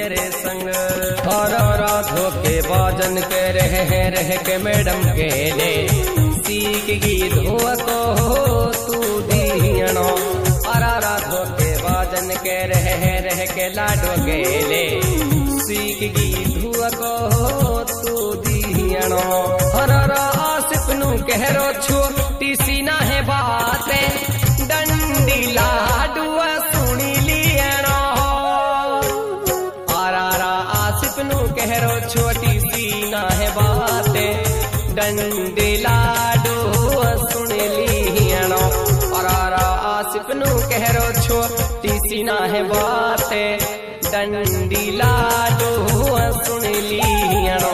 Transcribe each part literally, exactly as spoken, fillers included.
तेरे संग। और राधो के बाजन के रह रह के मैडम के ले सीख गीत हुआ को तू दीहनो। और राधो के बाजन के रह रह के लाडो के ले सीख गीत हुआ को तू दीहनो। और आसिफ नु कहरो छो टीसी ना है बातें डंडी लाडुआ सुनी लियनो। आरा आसिफ नु कहरो छोटी सी ना है बातें डंडी लाडुआ सुन लियनो। और आरा आसिफ नु कहरो छोटी सी ना है बातें डंडी लाडुआ सुन लियनो।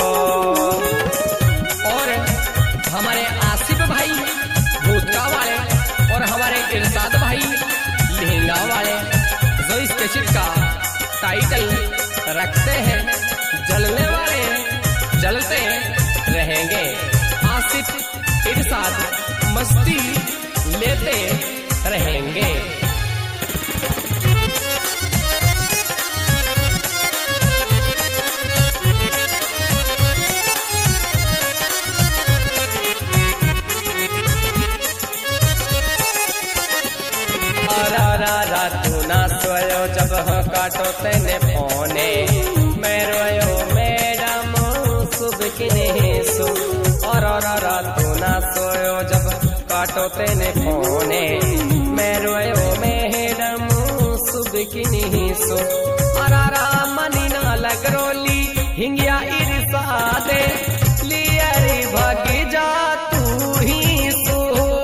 और हमारे आसिफ भाई भूतका वाले और हमारे इरशाद भाई लहंगा वाले जो इस कैसेट का टाइटल रखते हैं जलने वाले जलते रहेंगे। आसिफ इरशाद मस्ती लेते रहेंगे। रातू ना सोयो जब काटो तेने फोने मैं रोयो मैडम सुबह की नहीं सो। और रातू ना सोयो जब काटो तेने फोने मैं रोयो मैडम सुबह की नहीं सो। और मनी ना लग रोली हिंगिया इरसादे लिया रे भागी जा तू ही सो।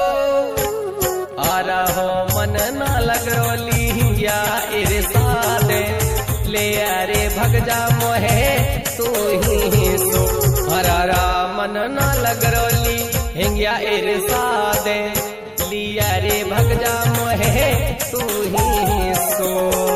और हो मन ना लग रोली या इरसादे ले अरे भग जा मोहे तू ही सो। हरारा मन ना लग रोली हिंगिया इरसादे लिया रे भग जा मोहे तू ही सो।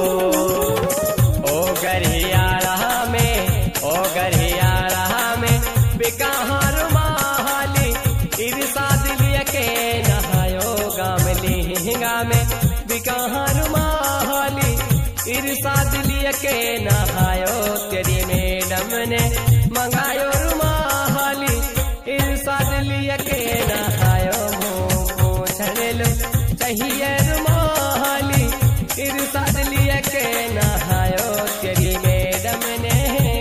ओ गरियारा में ओ गरियारा में बेकहार माली इरसाद लिया के नहायो गाम लिहिंगा में बिकहार माली इरशाद लिया के नहायो। तेरी मैडम ने मंगायो रुमाली इरशाद लिया के नहायो। मुँह पूछने लो चाहिए रुमाली इरशाद लिया के नहायो। तेरी मैडम ने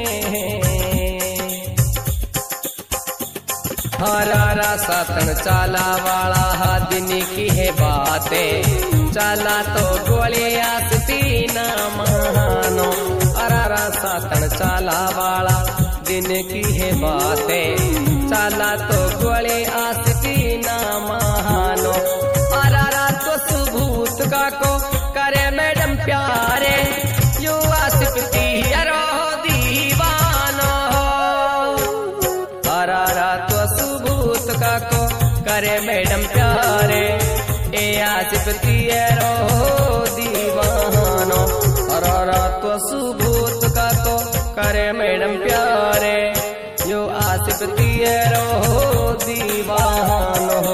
हरारा सातन चाला वाला दिन की है बातें चाला तो गोलिया सती ना मानो। अरारा सातन चाला वाला दिन की है बातें चाला तो गोले आसती ना मानो। अरारा तो सुभूत का को करे मैडम प्यारे यो आसिफती रो दीवानो। अरारा तो सुभूत का को करे मैडम प्यारे ए आसिफती रो दीवानो। और तो सुभूत का तो करे मैडम प्यारे यो आसिफती रो दीवानो।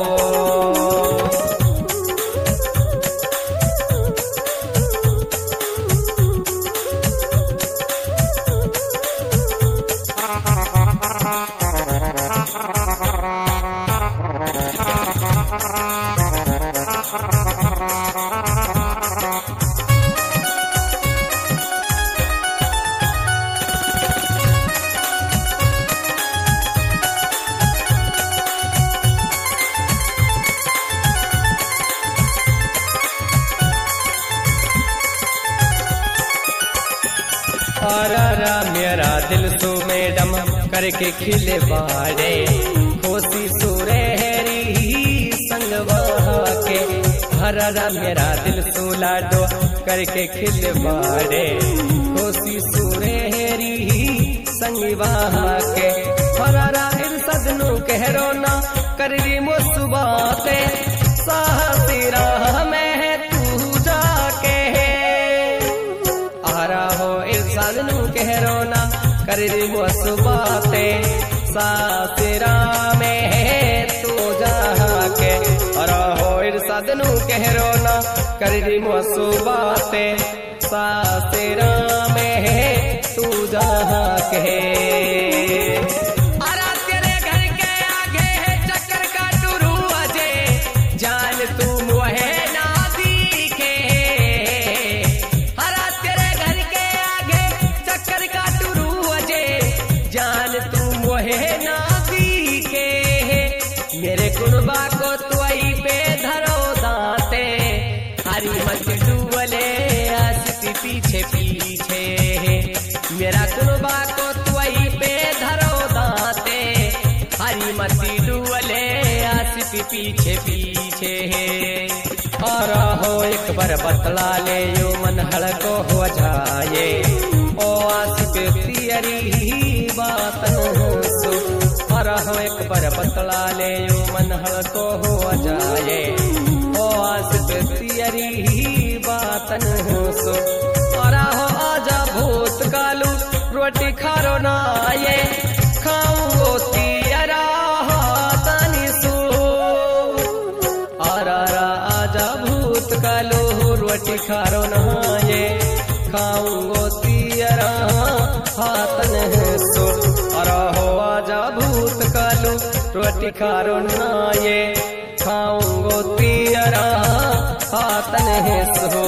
हरारा मेरा दिल सो मैडम करके खिले बाड़े खोसी सुरेहरी संग के। हरारा मेरा दिल सो लाडो करके खिले बाड़े खोसी सुरेहरी संग के। हरारा इरशाद नु कहरो ना करी मुसबाते साहसी राह में तू जाके। आरा हो इरशाद नु कहरो ना करी मुसबाते सासरा में तू जाके। आरा हो इरशाद नु कहरो ना करी मुसबाते सासरा में के अरे तेरे घर के आगे है चक्कर का टुरू अजे जान तू मोहे ना दिखे। अरे तेरे घर के आगे चक्कर का टुरू अजे जान तू मोहे ना दिखे। मेरे कुर्बा को तू आई पे धरो दाते हरी मत डूबले आसिक पीछे पीछे। मेरा कुर्बा को तू आई पे धरो दाते हरी मत डूबले आसिक पीछे पीछे। और हो एक बार बतला ले यो मन हड़को हो जाए ओ आसिक तियरी बातन सो। और हो एक बार बतला ले यो मन हड़को हो जाए ओ आसिक तियरी बातन सो। और हो आजा भूत कालू रोटी खारो ना ये खाऊंगो तियरा तनी सो। और आजा भूत कालू रोटी खारो ना ये खाऊंगो तियरा हाथन सो। और हो आजा भूत कालू रोटी खारो ना ये खाऊंगो तियरा हाथन सो।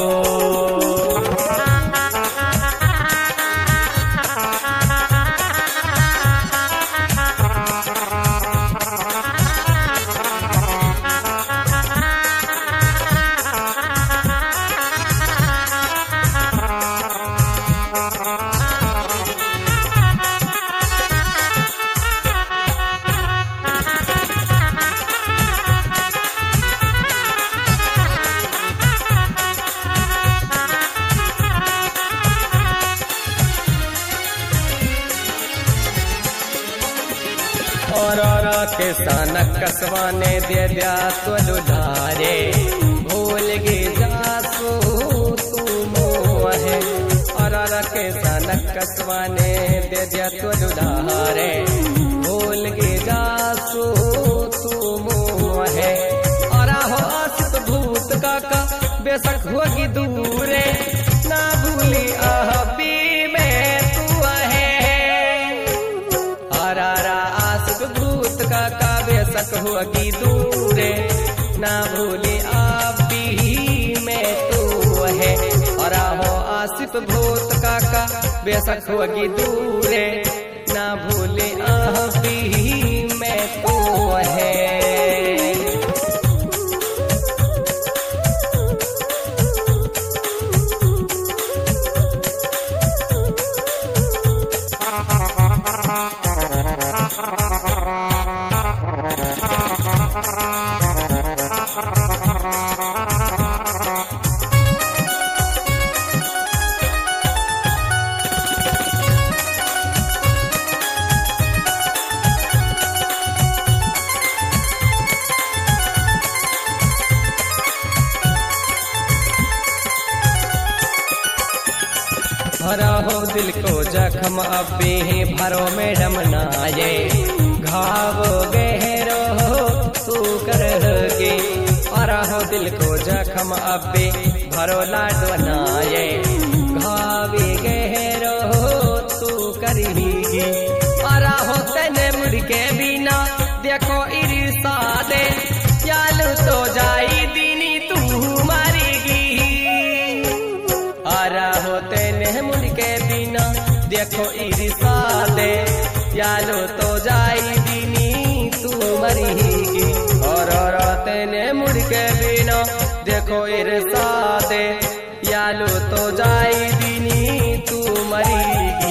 और के सानक कसवाने दे दिया तो लुधारे भूल गे जासो तू मोहे। और के सानक कसवाने दे दिया तो लुधारे भूल गे जासो तू मोहे। और हो आसिक भूत काका बेशक होगी दूरे ना भूली आहबी में तू है। और भूत का काव्य सक होगी दूरे ना भूले आप भी में तू है। और हो आसिफ भूत का काव्य सक होगी दूरे ना भूले आप भी में तू है। भरा हो दिल को जख्म अब भी भरो मैडम नाये घाव गहरो तू करगे। और हो दिल को जख्म अब भी भरो लाडो नाये घावे गहरो तू करेगी। और हो तने मुड़ के बिना देखो इरिसा दे चालू तो जाई दीनी तू मारेगी। और हो तेने मुड़ के बिना देखो इरिसा दे चालू तो जाई दीनी तू मरेगी। और तेने मुड़ के बिना देखो इरिसा दे चालू तो जाई दीनी तू मरेगी।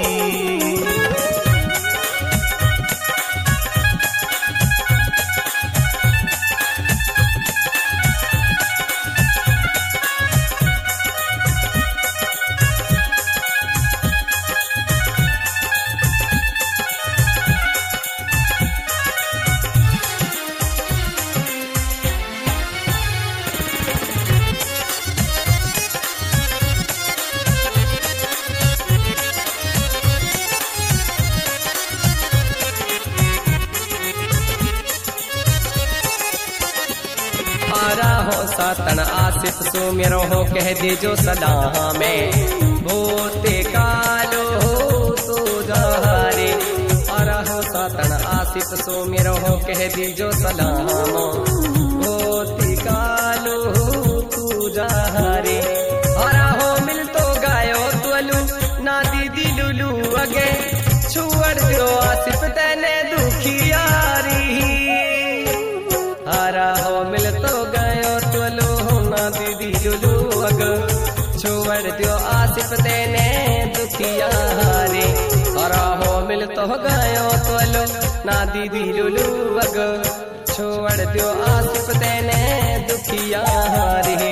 सातन आसिफ सो मेरो हो कह दीजो सदा में भूते कालो तू जा सो मेरो हो कह दीजो सलामो होती कालो तू जा रे हरा हो मिल तो गायो तुलू ना दीदी लुलू अगे छुअड़ दो आसिफ तेने दुखियारी हरा हो मिल तो गायो तुलू ना दीदी लुलू अगे छुअड़ दो आसिफ तेने दुखियारी हरा हो मिल तो गायो तुलू ना दीदी लुलू अगे छोड़ दो आसिफ तेने दुखियारी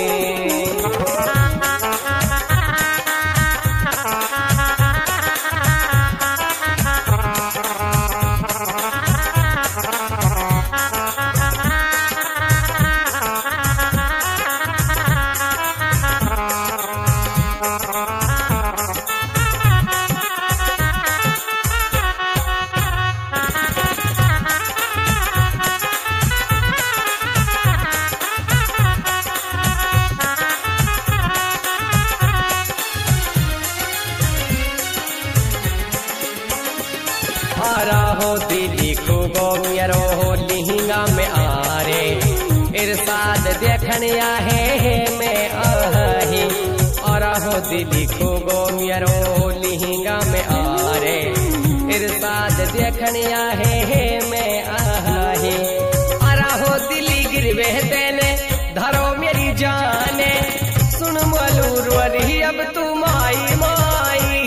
आरा हो दिली को गो मेरो हो लिहिंगा में आरे इरसाद देखने आहे में आही आरा हो दिली को गो मेरो हो लिहिंगा में आरे इरसाद देखने आहे में आही आरा हो दिली गिरवे तेने धरो मेरी जाने सुन मलूर वरी अब तू माई माई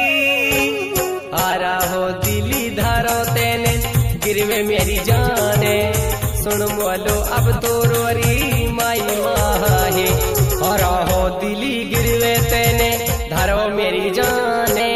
आरा हो दिली धारो तेने गिरवे मेरी जाने सुन बोलो अब तो रोरी माई माहे और हो दिली गिरवे तेने धारो मेरी जाने